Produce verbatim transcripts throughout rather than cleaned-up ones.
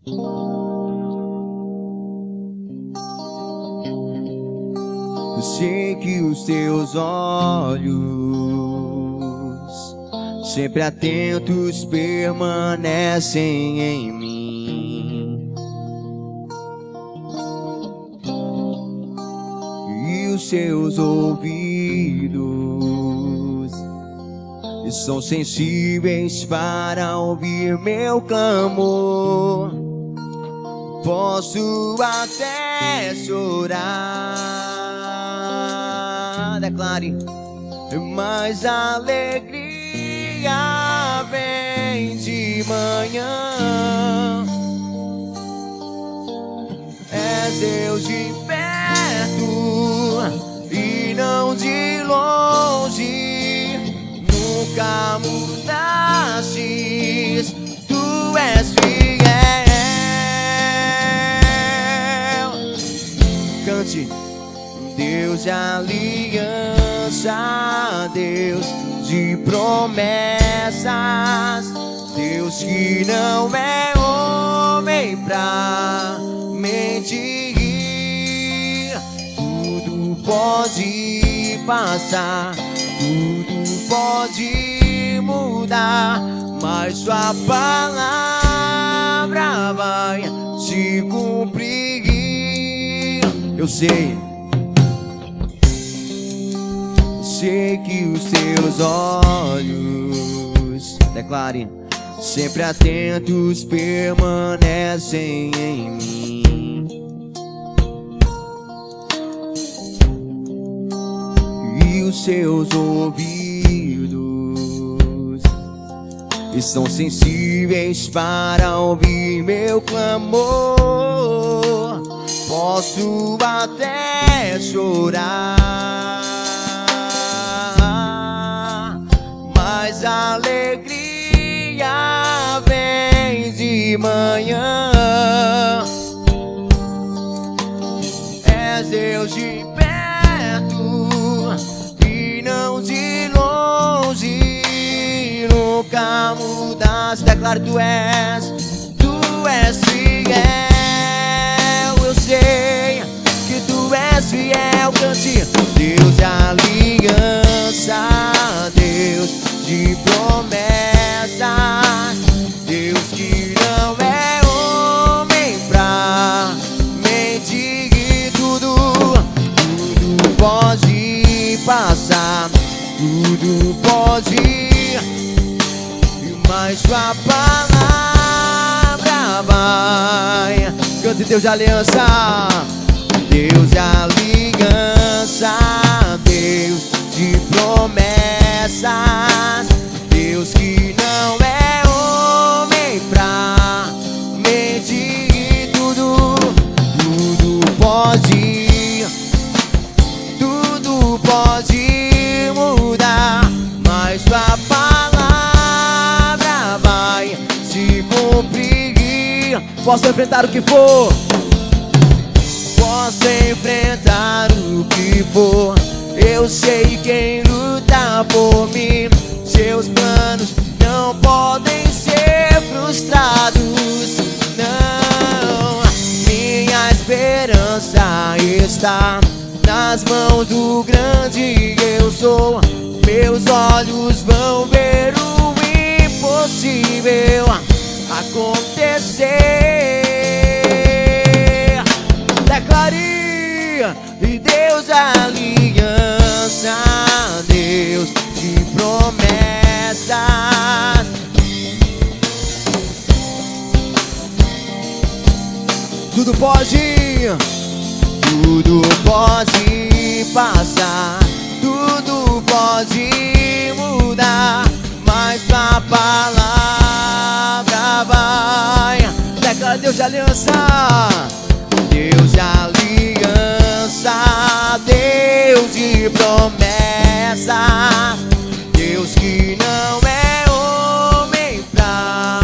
Eu sei que os teus olhos, sempre atentos, permanecem em mim. E os seus ouvidos são sensíveis para ouvir meu clamor. Posso até chorar, declare, mas a alegria vem de manhã. És Deus de perto e não de longe. Nunca mudastes, tu és fiel. Cante. Deus de aliança, Deus de promessas, Deus que não é homem pra mentir. Tudo pode passar, tudo pode mudar, mas sua palavra vai se cumprir. Eu sei, sei que os teus olhos, declare, sempre atentos, permanecem em mim. E os seus ouvidos estão sensíveis para ouvir meu clamor. Posso até chorar, mas a alegria vem de manhã. És Deus de perto e não de longe. Nunca mudaste, declaro, tu és, tu és fiel. Eu sei que tu és fiel, cante. Deus de aliança, Deus de promessas, Deus que não é homem pra mentir. Tudo, tudo pode passar, tudo pode, mas sua palavra vai. Cante. Deus de aliança, Deus de aliança, Deus de promessas, Deus que não é homem pra mentir. Tudo, tudo pode, tudo pode mudar, mas sua palavra vai se cumprir. Posso enfrentar o que for, posso enfrentar o que for. Eu sei quem luta por mim. Seus planos não podem ser frustrados, não. Minha esperança está nas mãos do grande eu sou. Meus olhos vão ver o impossível acontecer. Declare, e Deus aliança, Deus de promessas, tudo pode, tudo pode passar, tudo pode mudar, mas a palavra vai. Declara, Deus de aliança, Deus de aliança, Deus de promessa, Deus que não é homem pra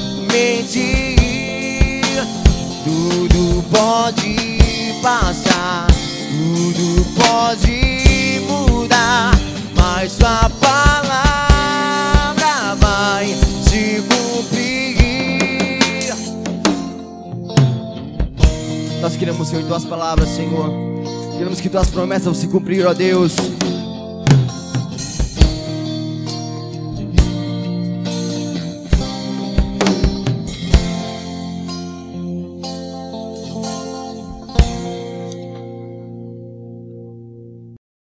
mentir. Tudo pode passar, tudo pode mudar, mas sua palavra vai se cumprir. Nós queremos ouvir Tuas palavras, Senhor. Queremos que Tuas promessas vão se cumprir, ó Deus.